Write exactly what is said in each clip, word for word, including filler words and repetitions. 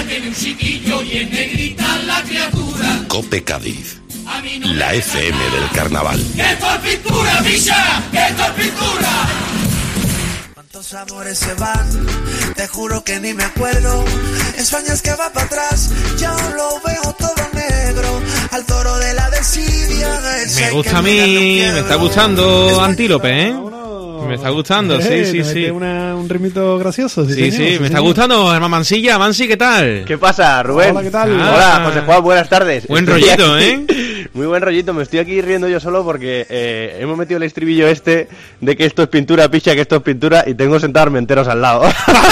viene un chiquillo y es negrita la criatura. Cope Cádiz, la F M del carnaval. ¡Que esto es pintura, bicha! ¡Que esto es pintura! ¿Cuántos amores se van? Te juro que ni me acuerdo. En sueños que va para atrás, yo lo veo todo negro. Al toro de la desidia. Me gusta a mí, me está gustando Antílope, ¿eh? Me está gustando, eh, sí, sí, sí. Una, un ritmito gracioso. Sí, sí, señor, sí, sí, me señor. está gustando, hermano Mansilla. Mansi, ¿qué tal? ¿Qué pasa, Rubén? Hola, ¿qué tal? Ah. Hola, José Juan, buenas tardes. Buen Estoy rollito, aquí. ¿eh? Muy buen rollito, me estoy aquí riendo yo solo porque eh, hemos metido el estribillo este de que esto es pintura, picha, que esto es pintura, y tengo sentados enteros al lado.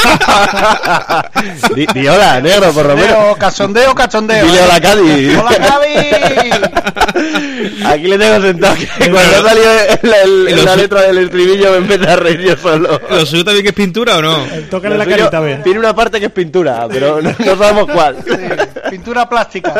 di, di hola, negro, por lo menos. Cachondeo, cachondeo. Dile hola, Cádiz. ¡Hola, Javi! Aquí le tengo sentado que cuando ha salido el- el- Lo la su- letra del estribillo me empieza a reír yo solo. ¿Lo suyo también que es pintura o no? Tócale Lo la suyo carita, a ver. tiene una parte que es pintura, pero no, no sabemos cuál. Pintura plástica.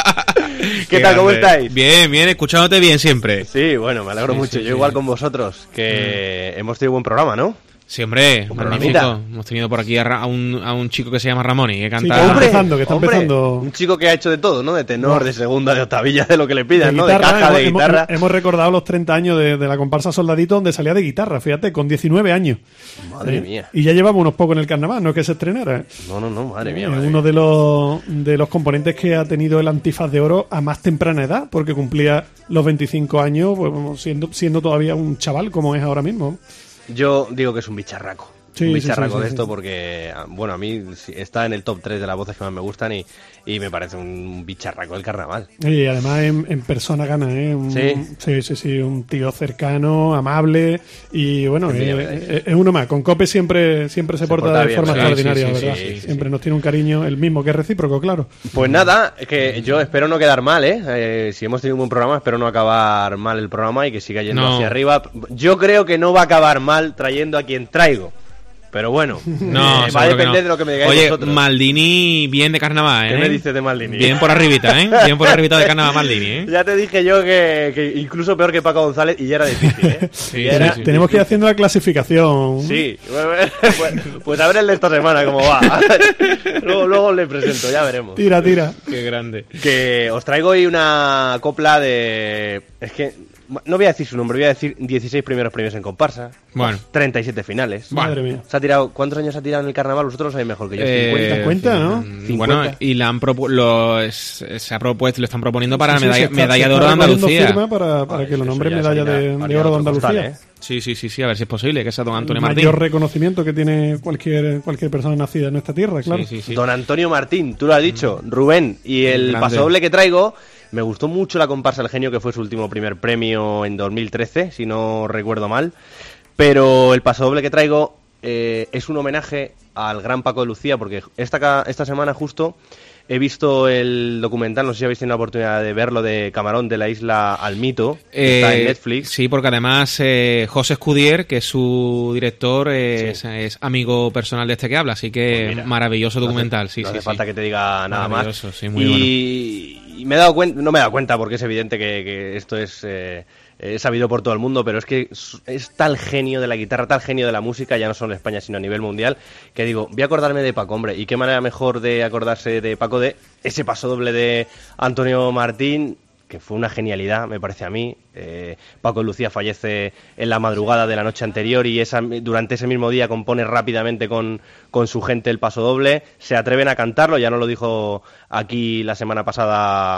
¿Qué tal, cómo grande. estáis? Bien, bien, escuchándote bien siempre. Sí, bueno, me alegro Sí, mucho. sí, Yo sí. igual con vosotros, que hemos tenido buen programa, ¿no? Sí, hombre, Un magnífico. programita. Hemos tenido por aquí a, Ra- a un, a un chico que se llama Ramoni, que Sí, canta... que está empezando, que está hombre, empezando. Un chico que ha hecho de todo, ¿no? De tenor, No. de segunda, de octavilla, de lo que le pidan, De ¿no? guitarra, de caja, hemos, de hemos- guitarra. hemos recordado los treinta años de, de la comparsa Soldadito, donde salía de guitarra, fíjate, con diecinueve años. Madre ¿Eh? mía. Y ya llevamos unos pocos en el carnaval, no es que se estrenara. ¿eh? No, no, no, madre mía. Es madre uno mía. de los, de los componentes que ha tenido el Antifaz de Oro a más temprana edad, porque cumplía los veinticinco años, pues, bueno, siendo, siendo todavía un chaval como es ahora mismo. Yo digo que es un bicharraco. Sí, un sí, bicharraco sí, sí, de sí. esto porque, bueno, a mí sí, está en el top tres de las voces que más me gustan y, y me parece un bicharraco del carnaval. Y además en, en persona gana, ¿eh? Un, Sí. sí, sí, sí, un tío cercano, amable y bueno, Qué eh, envidia me dais. eh, es uno más. Con Cope siempre siempre se, Se porta, porta de bien, forma sí, extraordinaria, sí, sí, ¿verdad? sí, sí, siempre sí. nos tiene un cariño, el mismo que es recíproco, claro. Pues nada, que yo espero no quedar mal, ¿eh? Eh, si hemos tenido un buen programa, espero no acabar mal el programa y que siga yendo No. hacia arriba. Yo creo que no va a acabar mal trayendo a quien traigo. Pero bueno, No, eh, va a seguro que depender no. de lo que me digáis Oye, vosotros. Maldini bien de carnaval, ¿eh? ¿Qué me dices de Maldini? Bien por arribita, ¿eh? Bien por arribita de carnaval Maldini, ¿eh? Ya te dije yo que, que incluso peor que Paco González y ya era difícil, ¿eh? Sí, Ya era- sí, sí. Tenemos que ir haciendo la clasificación. Sí, pues, pues a ver el de esta semana cómo va. luego, luego le presento, ya veremos. Tira, tira. Qué grande. Que os traigo hoy una copla de... Es que no voy a decir su nombre, voy a decir dieciséis primeros premios en comparsa. Bueno. treinta y siete finales. Madre mía. Se ha tirado, ¿cuántos años ha tirado en el carnaval? Vosotros lo sabéis mejor que yo. Eh, cincuenta. cuenta, ¿no? mm, Bueno, y la han propu- lo, es- se ha propuesto, lo están proponiendo para Sí, sí, medalla, se está- medalla se de está oro de recogiendo Andalucía. firma para, para Ay, que lo eso nombre ya medalla sería- de, haría de oro de otro costal, Andalucía. ¿eh? Sí, sí, sí, sí, a ver si es posible que sea don Antonio El Martín. mayor reconocimiento que tiene cualquier cualquier persona nacida en nuestra tierra, claro. Sí, sí, sí. Don Antonio Martín, tú lo has dicho. Rubén, y el Grande. pasodoble que traigo, me gustó mucho la comparsa El Genio, que fue su último primer premio en dos mil trece, si no recuerdo mal. Pero el pasodoble que traigo eh, es un homenaje al gran Paco de Lucía, porque esta, ca- esta semana justo he visto el documental, no sé si habéis tenido la oportunidad de verlo, de Camarón de la Isla al Mito, que está en Eh, Netflix. Sí, porque además eh, José Escudier, que es su director, eh, es, es amigo personal de este que habla, así que Pues mira, maravilloso no hace- documental. Sí, no sí, hace sí. falta que te diga nada más. Maravilloso, sí, muy y, y me he dado cuenta, no me he dado cuenta porque es evidente que, que esto es, eh, es sabido por todo el mundo, pero es que es, es tal genio de la guitarra, tal genio de la música, ya no solo en España sino a nivel mundial, que digo, voy a acordarme de Paco, hombre, y qué manera mejor de acordarse de Paco de ese pasodoble de Antonio Martín, que fue una genialidad, me parece a mí. Eh, Paco de Lucía fallece en la madrugada de la noche anterior y esa, durante ese mismo día compone rápidamente con, con su gente el pasodoble. Se atreven a cantarlo, ya nos lo dijo aquí la semana pasada...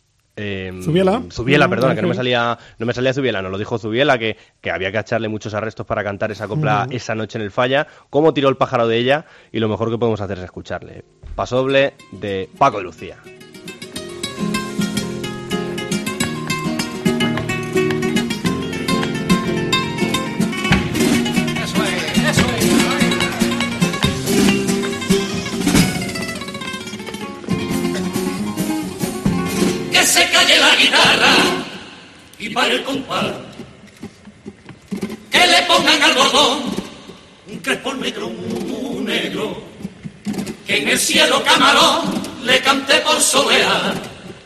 Eh, Zubiela. Zubiela, No, perdona, que no me Ángel. salía no me salía Zubiela, nos lo dijo Zubiela, que, que había que echarle muchos arrestos para cantar esa copla Mm. esa noche en el Falla, cómo tiró el pájaro de ella, y lo mejor que podemos hacer es escucharle. Pasodoble de Paco de Lucía. Eso es, eso es. Que se calle la guitarra y pare el compás. Que le pongan al bordón un crespón negro, un negro. Que en el cielo Camarón le cante por solear.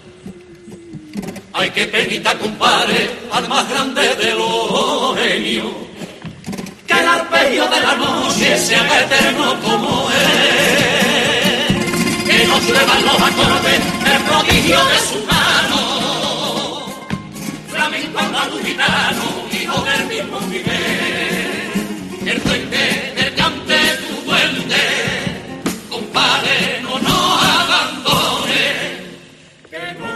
Ay, que penita, compadre, al más grande de los genios. Que el arpegio de la noche sea eterno como es. Que no prueban los acordes, el prodigio de su mano. Flamenco andaluz gitano, hijo del mismo Miguel. El duende del cante, tu duende, compadre, no nos abandone. Que no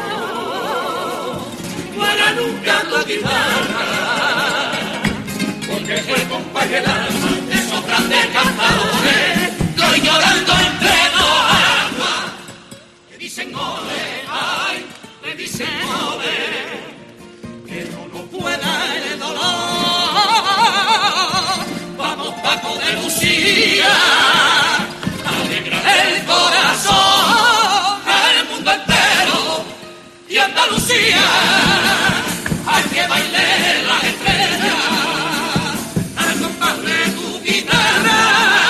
muera nunca la guitarra, porque fue compadre el alma de esos grandes cantadores. Estoy llorando entre dos aguas, que dicen ole, ay, me dicen ole, que no nos pueda el dolor. Vamos Paco de Lucía, alegra el corazón al mundo entero y Andalucía, hay que bailar las estrellas al compás de tu guitarra.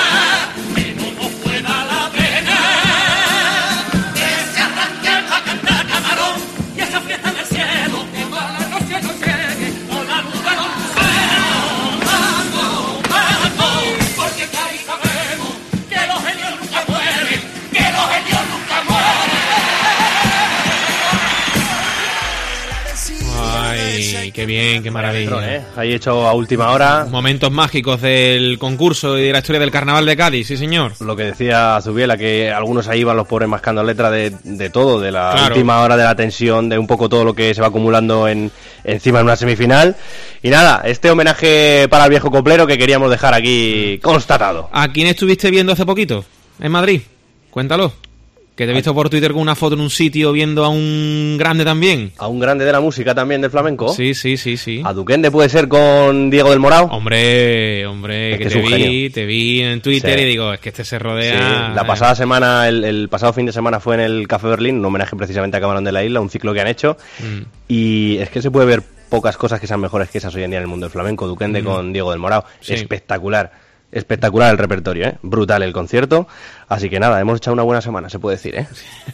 Ay, qué bien, qué maravilla. ¿eh? Ahí hecho a última hora. Momentos mágicos del concurso y de la historia del carnaval de Cádiz, sí señor. Lo que decía Zubiela, que algunos ahí van los pobres mascando letra de, de todo, de la Claro. última hora, de la tensión, de un poco todo lo que se va acumulando en encima en una semifinal. Y nada, este homenaje para el viejo coplero que queríamos dejar aquí constatado. ¿A quién estuviste viendo hace poquito? ¿En Madrid? Cuéntalo. Que te he visto por Twitter con una foto en un sitio viendo a un grande también. A un grande de la música también, del flamenco. Sí, sí, sí, sí. A Duquende puede ser con Diego del Morao. Hombre, hombre, Es que, que te es un vi, genio. te vi en Twitter Sí. y digo, es que este se Sí, rodea... la pasada semana, el, el pasado fin de semana fue en el Café Berlín, un homenaje precisamente a Camarón de la Isla, un ciclo que han hecho. Mm. Y es que se puede ver pocas cosas que sean mejores que esas hoy en día en el mundo del flamenco. Duquende Mm. con Diego del Morao. Sí. Espectacular. Espectacular el repertorio, ¿eh? Brutal el concierto. Así que nada, hemos echado una buena semana, se puede decir, ¿eh?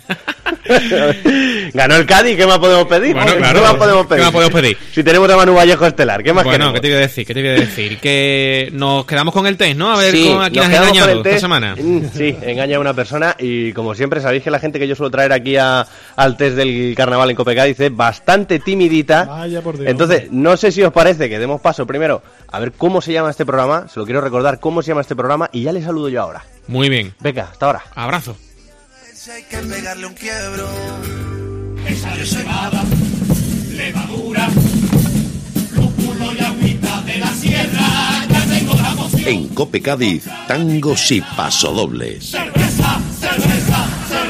Ganó el Cádiz, ¿qué más podemos pedir? Bueno, ¿Qué claro, más podemos ¿qué pedir? más podemos pedir? Si tenemos a Manu Vallejo estelar, ¿qué más Bueno, queremos? ¿qué te iba a decir? ¿Qué te iba a decir? Que nos quedamos con el test, ¿no? A ver Sí, con, a quién nos has quedamos con engañado el esta test. semana. Mm, Sí, engaña a una persona y como siempre sabéis que la gente que yo suelo traer aquí a, al test del carnaval en Copecádiz es bastante timidita. Vaya por Dios. Entonces, no sé si os parece que demos paso primero a ver cómo se llama este programa, se lo quiero recordar cómo se llama este programa y ya le saludo yo ahora. Muy bien. Venga, hasta ahora. Abrazo. Hay que pegarle un quiebro. Esa reservada, levadura, lúpulo y agüita de la sierra, ya tengo la moción. En Cope Cádiz, tangos y pasodobles. Cerveza, cerveza,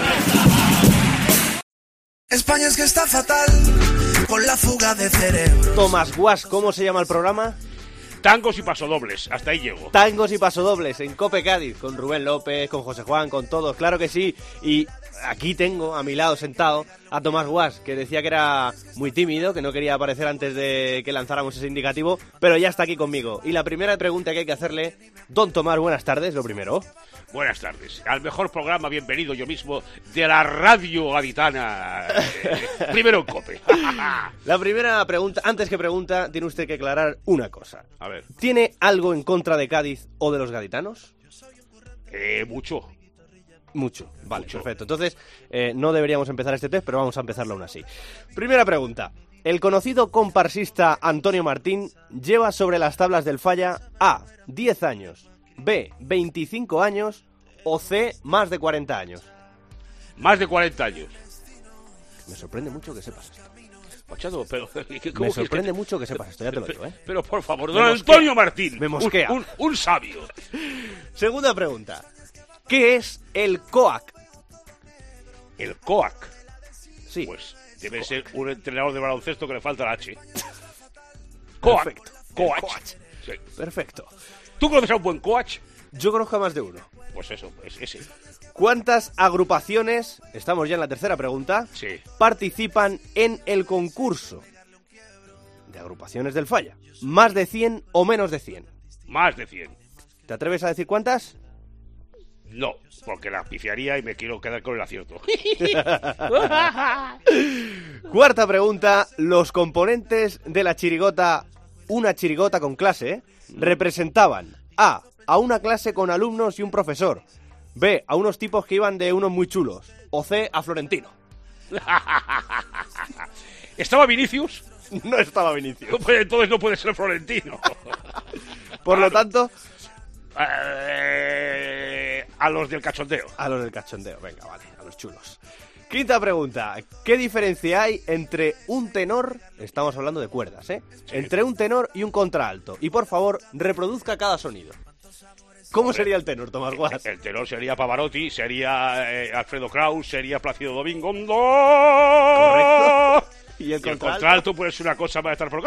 cerveza. España es que está fatal con la fuga de cerebro. Tomás Guas, ¿cómo se llama el programa? Tangos y pasodobles, hasta ahí llego. Tangos y pasodobles en Cope Cádiz, con Rubén López, con José Juan, con todos, claro que sí. Y aquí tengo a mi lado sentado a Tomás Guas, que decía que era muy tímido, que no quería aparecer antes de que lanzáramos ese indicativo, pero ya está aquí conmigo. Y la primera pregunta que hay que hacerle, don Tomás, buenas tardes, lo primero. Buenas tardes. Al mejor programa, bienvenido yo mismo, de la radio gaditana. Eh, primero en Cope. La primera pregunta, antes que pregunta, tiene usted que aclarar una cosa. A ver, ¿Tiene algo en contra de Cádiz o de los gaditanos? eh, mucho. Mucho, vale, Mucho. perfecto. Entonces, eh, no deberíamos empezar este test, pero vamos a empezarlo aún así. Primera pregunta. El conocido comparsista Antonio Martín lleva sobre las tablas del Falla A, diez años, B, veinticinco años o C, más de cuarenta años. Más de cuarenta años. Me sorprende mucho que sepas esto. Machado, pero... ¿cómo Me que- sorprende mucho que sepas esto, ya te lo digo, ¿eh? Pero por favor, Me don mosquea. Antonio Martín. Me un- mosquea. Un, un sabio. Segunda pregunta. ¿Qué es el C O A C? El C O A C. Sí, Pues debe ser un entrenador de baloncesto que le falta la H. Coach. Perfecto. Coach. Sí. perfecto. ¿Tú conoces a un buen coach? Yo conozco a más de uno. Pues eso, es ese. ¿Cuántas agrupaciones, estamos ya en la tercera pregunta, Sí. participan en el concurso de agrupaciones del Falla? ¿Más de cien o menos de cien? Más de cien. ¿Te atreves a decir cuántas? No, porque la pifiaría y me quiero quedar con el acierto. Cuarta pregunta. Los componentes de la chirigota Una chirigota con clase representaban A, a una clase con alumnos y un profesor, B, a unos tipos que iban de unos muy chulos. O C, a Florentino. ¿Estaba Vinicius? No estaba Vinicius. Pues entonces no puede ser Florentino. Por lo tanto... Eh, a los del cachondeo. A los del cachondeo, venga, vale, a los chulos. Quinta pregunta. ¿Qué diferencia hay entre un tenor, estamos hablando de cuerdas, ¿eh? Sí. Entre un tenor y un contralto? Y por favor, reproduzca cada sonido. ¿Cómo Hombre, sería el tenor, Tomás Guas? El, el tenor sería Pavarotti, sería eh, Alfredo Kraus, sería Plácido Domingo. ¡No! Correcto. ¿Y el, y el contralto? contralto puede ser una cosa para estar por...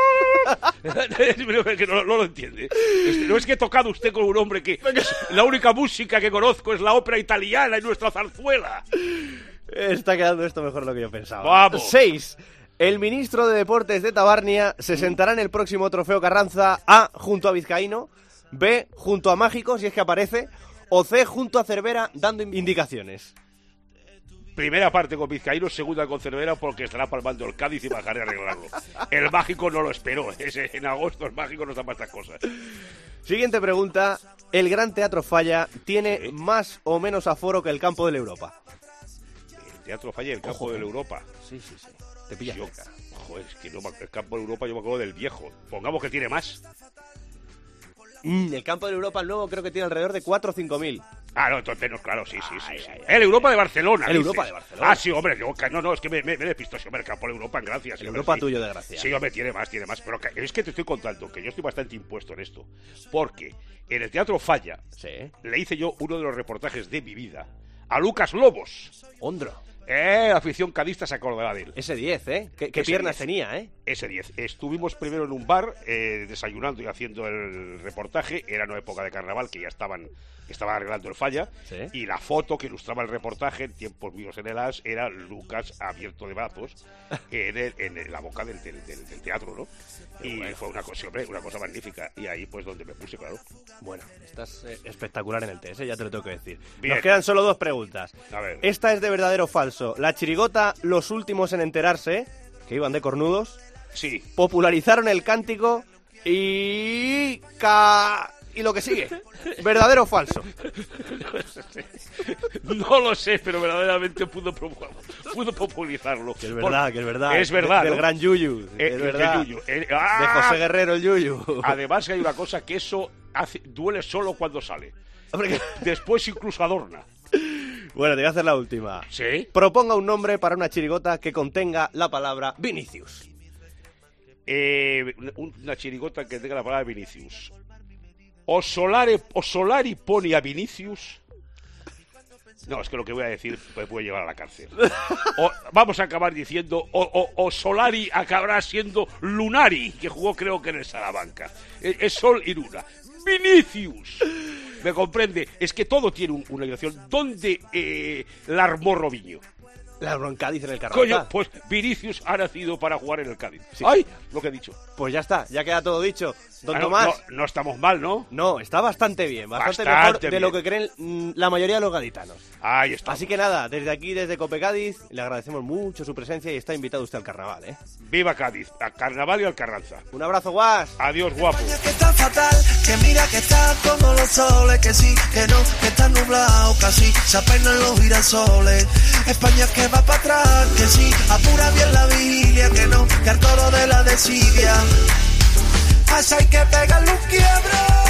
que no, no lo entiende. No es que he tocado usted con un hombre que la única música que conozco es la ópera italiana y nuestra zarzuela. Está quedando esto mejor de lo que yo pensaba. Vamos. Seis. El ministro de Deportes de Tabarnia se sentará en el próximo Trofeo Carranza. A, junto a Vizcaíno. B, junto a Mágico, si es que aparece. O C, junto a Cervera, dando indicaciones. Primera parte con Vizcaíno, segunda con Cervera, porque estará palmando el Cádiz y bajaré a arreglarlo. El Mágico no lo esperó. Ese, en agosto el Mágico no está para estas cosas. Siguiente pregunta. El Gran Teatro Falla tiene ¿Sí? más o menos aforo que el Campo del Europa. El Teatro Falla y el Campo Ojo, del Europa. Sí, sí, sí. Te pillas Yo, cerca. joder, es que no, el Campo del Europa yo me acuerdo del viejo. Pongamos que tiene más. Mm, el Campo del Europa, el nuevo, creo que tiene alrededor de cuatro o cinco mil. Ah, no, entonces no, claro, sí, sí, sí. Ay, sí. ay, El Europa de Barcelona. El dices. Europa de Barcelona. Ah, sí, hombre, yo, no, no, es que me, me, me despisto, sí, hombre, el Campo de Europa en Gracia. Sí, El hombre, Europa sí. tuyo de Gracia. Sí, hombre, tiene más, tiene más. Pero que, es que te estoy contando que yo estoy bastante impuesto en esto. Porque en el Teatro Falla Sí. le hice yo uno de los reportajes de mi vida a Lucas Lobos. Ondro. Eh, la afición cadista se acordará de él. Ese diez, ¿eh? ¿Qué, qué Ese piernas diez. tenía, eh? Ese diez. Estuvimos primero en un bar, eh, desayunando y haciendo el reportaje. Era una época de carnaval que ya estaban, estaban arreglando el Falla. ¿Sí? Y la foto que ilustraba el reportaje en tiempos míos en el As era Lucas abierto de brazos en, el, en la boca del, del, del, del teatro, ¿no? Qué Y bueno. fue una cosa, hombre, una cosa magnífica. Y ahí pues donde me puse, claro. Bueno, estás eh, espectacular en el test, ¿eh? Ya te lo tengo que decir. Bien. Nos quedan solo dos preguntas. A ver. Esta es de verdadero o falso. La chirigota, los últimos en enterarse, que iban de cornudos, Sí. popularizaron el cántico y... Ca... y lo que sigue. ¿Verdadero o falso? No lo sé, pero verdaderamente pudo, pudo popularizarlo. Que es verdad, que es verdad. Es verdad, De- Del ¿no? gran Yuyu. Eh, es el verdad. de Yuyu. Eh, De ¡ah! José Guerrero el Yuyu. Además hay una cosa que eso hace, duele solo cuando sale. Hombre, que- Después incluso adorna. Bueno, te voy a hacer la última. ¿Sí? Proponga un nombre para una chirigota que contenga la palabra Vinicius. Eh, una chirigota que tenga la palabra Vinicius. O Solari, o Solari pone a Vinicius. No, es que lo que voy a decir me puede llevar a la cárcel. O, vamos a acabar diciendo, o, o, o Solari acabará siendo Lunari, que jugó creo que en el Salamanca. Es, es Sol y Luna. Vinicius. ¿Me comprende? Es que todo tiene un, una dirección. ¿Dónde eh, la armó Robinho? La Cádiz en el Carranza. Coño, pues Vinicius ha nacido para jugar en el Cádiz. Sí. ¡Ay! Lo que he dicho. Pues ya está, ya queda todo dicho. Don Ah, no, Tomás. no, no estamos mal, ¿no? No, está bastante bien, bastante, Bastante mejor de bien. lo que creen mm, la mayoría de los gaditanos. Ahí está. Así que nada, desde aquí, desde Cope Cádiz, le agradecemos mucho su presencia y está invitado usted al carnaval, ¿eh? Viva Cádiz, al Carnaval y al Carranza. Un abrazo, Guas. Adiós, guapo. España que está fatal, que mira que está como los soles, que sí, que no, que está nublado casi, se apenan los girasoles. España que va para atrás, que sí, apura bien la vigilia, que no, que al toro de la desidia. Así hay que pegarle un quiebro.